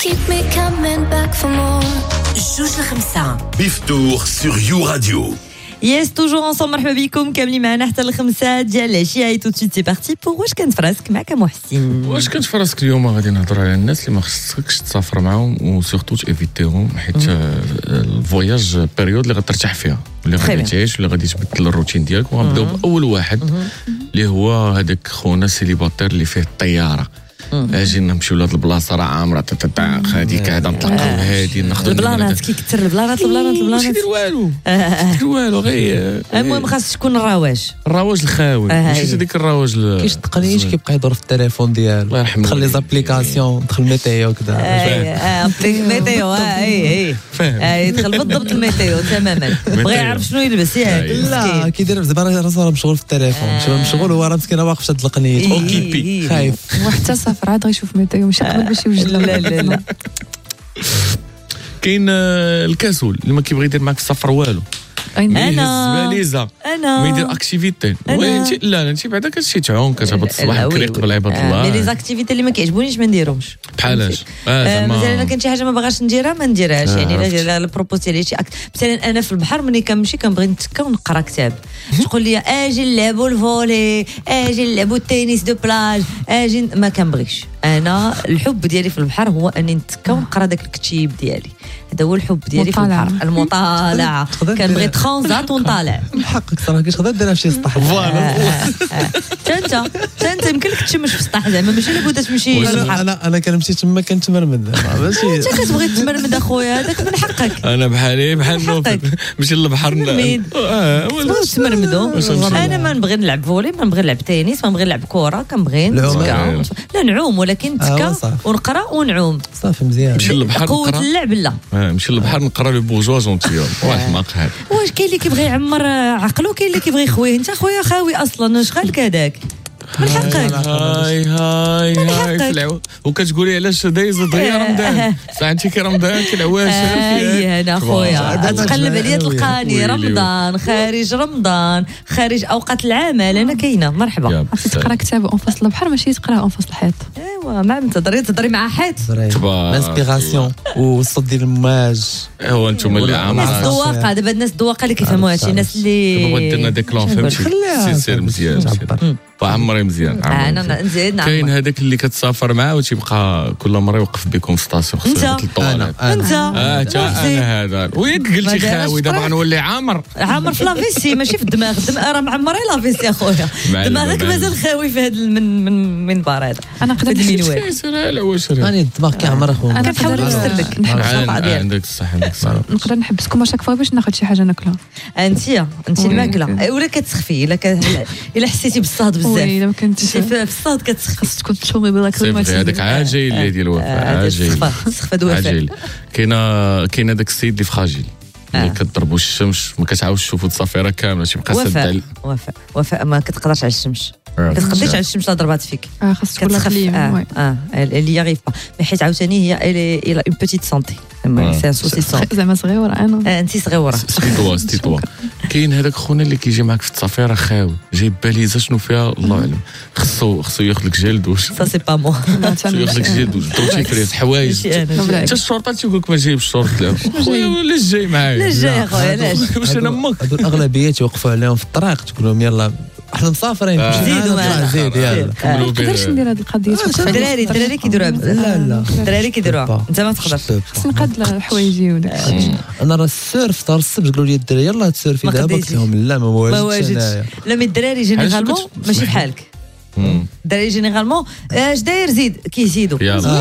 keep me coming back for more. جوج لخمسة بفتوح sur You Radio. Yes, toujours ensemble, مرحبا بكم كاملين معنا حتى الخمسة ديال العشية. tout de suite c'est parti pour واش كانت فراسك معك محسن. واش كانت فراسك اليوم غادي نهضر على الناس اللي ما خصكش تسافر معاهم وسورتو تيفيتيهم حيت الفواياج بيريود اللي غترتاح فيها اللي غادي تعيش واللي غادي تبدل الروتين ديالك. وغنبداو باول واحد اللي هو هذاك خونا سيليباتير اللي فيه الطياره. اجي نمشيو لهاد البلاصه راه عامره هذيك هذا نطلقوا هادي ناخذوا البلانات كيكثر البلانات ماشي دير والو غير المهم خاص تكون الرواج الخاوي ماشي هذيك الرواج كاينش تقنيش كيبقى يدور في التليفون ديالو الله يرحمه دخل لي زابليكاسيون دخل ميتيو كذا ميتيو اي يدخل بالضبط الميتيو تماما بغى يعرف شنو يلبس ياك لا كيدير زعما راه مشغول في التليفون مشغول هو راه مسكين واقف في هاد القنيه اوكيبي خايف وحتى سافر عاد غيشوف ميتيو ماشي قبل باش يوجد لا كاين الكسول اللي ما كيبغي يدير معك السفر والو انا باليزا ما يدير اكتيفيتي وانت لا انت بعدا كتمشي تعوم كتهبط الصباح بكري قبل عباد الله مي لي زاكتيفيتي اللي ما كيعجبونيش ما نديرهمش بحالاش مثلا انا كان شي حاجه ما باغاش نديرها ما نديرهاش يعني لا البروبوز ديالي شي مثلا انا في البحر ملي كنمشي كنبغي نتكا ونقرا كتاب تقول لي اجي نلعبوا الفولي اجي نلعبوا التنس دو بلاج اجي ما كنبغيش انا الحب ديالي في البحر هو اني نتكا ونقرا داك الكتيب ديالي هذا هو الحب ديالي في البحر المطالعه كنبغي ترانزات ونطالع حقك صراحه كتقدر ديرها في شي سطح انت يمكن لك تشمش في السطح زعما ماشي لابد تمشي للبحر انا كنمشي تما كنتمرمد ماشي انت كتبغي تمرمد اخويا هذاك من حقك انا بحال نوفل ماشي للبحر تمرمدو انا ما نبغي نلعب فولي ما نبغي نلعب تنس ما نبغي نلعب كره كنبغي نتكا لا نعوم ولكن نتكا ونقرا ونعوم صافي مزيان نمشي للبحر قوه اللعب لا نمشي للبحر نقرا لي بورجوا جونتيوم واحد ما قهر واش كاين اللي كيبغي يعمر عقلو كاين اللي كيبغي يخويه انت خويا خاوي اصلا شغالك هذاك من حقك هاي وكتقولي علاش دايز دغيا رمضان ساعتي كي رمضان كالعواش انا خويا تقلب عليا تلقاني رمضان خارج اوقات العمل انا كاينه مرحبا تقرا كتاب اون فاصل البحر ماشي تقراه اون فاصل الحيط ايوا ما تهضري مع حيط الانسبيراسيون والصوت ديال الماج هو انتم اللي الناس الذواقه دابا الناس الذواقه اللي كيفهموا هادشي الناس اللي بغيت درنا ديكلون فهمتي سير مزيان عمري مزيان انا نزيد كاين هذاك اللي كتسافر معاه وتيبقى كل مره يوقف بكم في ستاسيون خصو يهبط للطواليت انت انا هذا وياك قلتي خاوي دابا غنولي عامر في لافيسي ماشي في الدماغ راه معمري لافيسي اخويا دماغك مازال خاوي في هذا المنبر هذا انا نقدر راني الدماغ كيعمر اخويا انا كنحاول نفسر لك عندك الصح نقدر نحبسكم شاك فوا باش ناخذ شي حاجه ناكلها انت الماكله ولا كتسخفي الا حسيتي بالصهد بزاف الا ما كنتش في الصهد كتسخف خاص تكون تشومي بلاك هذاك عاجل ديال الوفاء عاجل كاين هذاك السيد اللي فراجيل اللي كتضربوا الشمس ما كتعاودش تشوفوا الصفيره كامله تيبقى سد وفاء ما كتقدرش على الشمس كتقدرش على الشمس لا ضربات فيك خاص تكون كتخف اللي يغيف با حيت عاوتاني هي اون بوتيت سونتي سي سوسي سونتي زعما صغيره انا انت صغيره ستيتوا كاين هذاك خونا اللي كيجي معك في الصفيره خاوي جايب باليزه شنو فيها الله اعلم خصو ياخذ لك جيل دوش سا سي با مو ياخذ لك جيل دوش دوشي فريز حوايج حتى الشرطه تيقول لك ما جايبش الشرط لا خويا ولا جاي معايا لا جاي اخويا علاش واش انا امك هادو الاغلبيه توقفوا عليهم في الطريق تقول لهم يلا احنا مسافرين زيدوا يلا ما نقدرش ندير هذه القضيه الدراري كيديروها بزاف لا الدراري كيديروها انت ما تقدرش خصني نقاد الحوايجي وداك الشيء انا راه السيرف تاع الصبح قالوا لي الدراري يلا تسيرفي دابا قلت لهم لا ما واجدش لا مي الدراري جينيرالمون ماشي بحالك الدراري جينيرالمون اش داير زيد كيزيدوا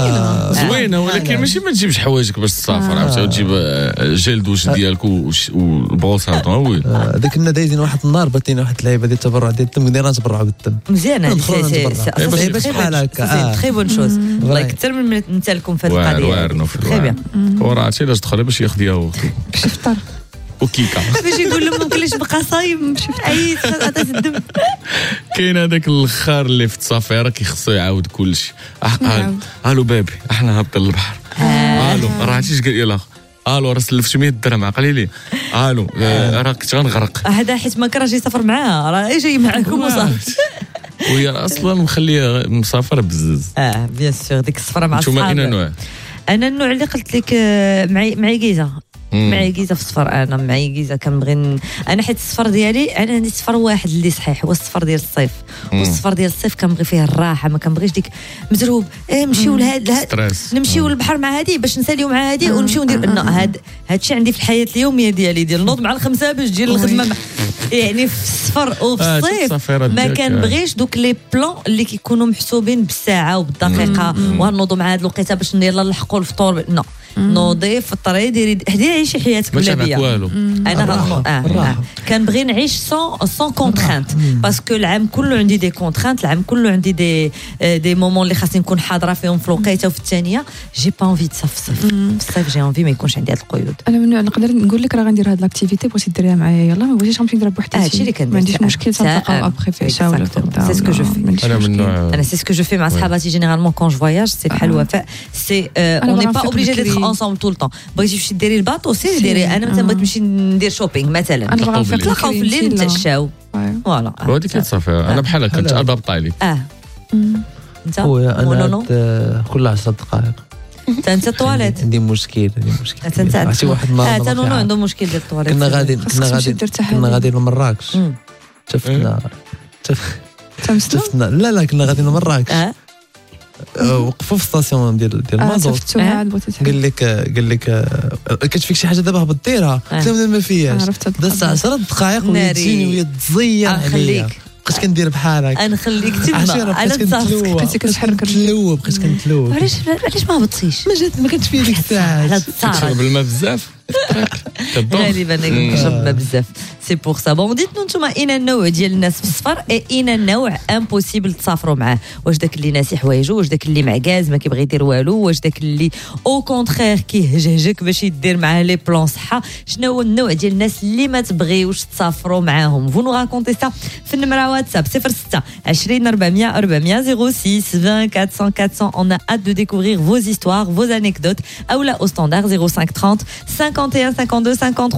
زوينه ولكن ماشي ما تجيبش حوايجك باش تسافر عرفتي تجيب جيل دوش ديالك والبروس هذا هذاك كنا دايزين واحد النهار باتينا واحد اللعيبه ديال التبرع ديال الدم قلنا نتبرعوا بالدم مزيان سي بحال هكا تري بون شوز والله اكثر من نتالكم في هذه القضيه تري بيان وراتي علاش تدخل باش ياخذ ياهو باش يفطر وكيكا باش يقول لهم ممكن ليش بقى صايم اي عطات الدم كاين هذاك الخار اللي في الصفيره كيخصو يعاود كلشي الو بابي احنا هابطين للبحر الو راه عرفتي اش قال لي الاخ الو راه سلفت 100 درهم عقلي لي الو راه كنت غنغرق هذا حيت ما كرهش يسافر معاه راه جاي معاكم وصافي وهي اصلا مخليه مسافر بزز بيان سور ديك السفره مع الصحاب. نتوما اين نوع انا النوع اللي قلت لك معيقيزه معيقيزه في الصفر. انا معيقيزه كنبغي انا حيت الصفر ديالي انا عندي صفر واحد اللي صحيح هو الصفر ديال الصيف. والصفر ديال الصيف كنبغي فيه الراحه ما كنبغيش ديك مزروب نمشيو لهاد نمشيو للبحر مع هادي باش نساليو مع هادي ونمشيو ندير هاد الشيء عندي في الحياه اليوميه ديالي ديال نوض مع الخمسه باش تجي للخدمه يعني في الصفر وفي الصيف ما كنبغيش دوك لي بلان اللي كيكونوا محسوبين بالساعه وبالدقيقه وغنوضوا مع هاد الوقيته باش يلاه نلحقوا الفطور نوضي في الطريق ديري عيشي حياتك بلا بيا. انا كنبغي نعيش سون كونترانت باسكو العام كله عندي دي كونترانت العام كله عندي دي مومون اللي خاصني نكون حاضره فيهم في الوقيته وفي الثانيه جي با انفي دو صف في الصيف جي انفي ما يكونش عندي هاد القيود. انا من نقدر نقول لك راه غندير هاد لاكتيفيتي بغيتي ديريها معايا يلاه ما بغيتيش غنمشي نديرها بوحدي هادشي اللي كندير ما عنديش مشكل تنتلاقاو ابخي في عشاء ولا سي سكو جو في انا سي سكو جو في مع صحاباتي جينيرالمون كون جو فواياج سي بحال وفاء سي اون ني با اوبليجي ديتر انصامبل طول الطون. بغيتي تمشي ديري الباطو سيري ديري انا مثلا بغيت نمشي ندير شوبينغ مثلا نتلاقاو في الليل نتعشاو فوالا هذيك صافي. انا بحال هكا كنت الباب طايلي انت انا كل 10 دقائق انت الطواليت عندي مشكل عرفتي واحد المره حتى نونو عنده مشكل ديال الطواليت. كنا غادي لمراكش شفنا لا كنا غادي لمراكش وقفوا في الستاسيون ديال المازوت قال لك كتفيك شي حاجه دابا هبط ديرها قلت له ما فياش دازت 10 دقائق ويجيني وهي تزير عليا بقيت كندير بحال هكا نخليك تما انا تصافك بقيتي كتحرك بقيت كنتلوب علاش ما هبطتيش ما كانتش فيا ديك الساعه تشرب الماء بزاف غالبا كنشرب الماء بزاف سي بور سا. بون ديتو نتوما اين النوع ديال الناس في الصفر اين النوع امبوسيبل تسافروا معاه. واش داك اللي ناسي حوايجو واش داك اللي معكاز ما كيبغي يدير والو واش داك اللي او كونترير كيهجهجك باش يدير معاه لي بلان صحه. شنو هو النوع ديال الناس اللي ما تبغيوش تسافروا معاهم؟ فو نو راكونتي سا في النمره واتساب 06 20 400 400 06 20 400 400. on a hâte de découvrir vos histoires vos anecdotes ou là au standard 05 30 51 52 53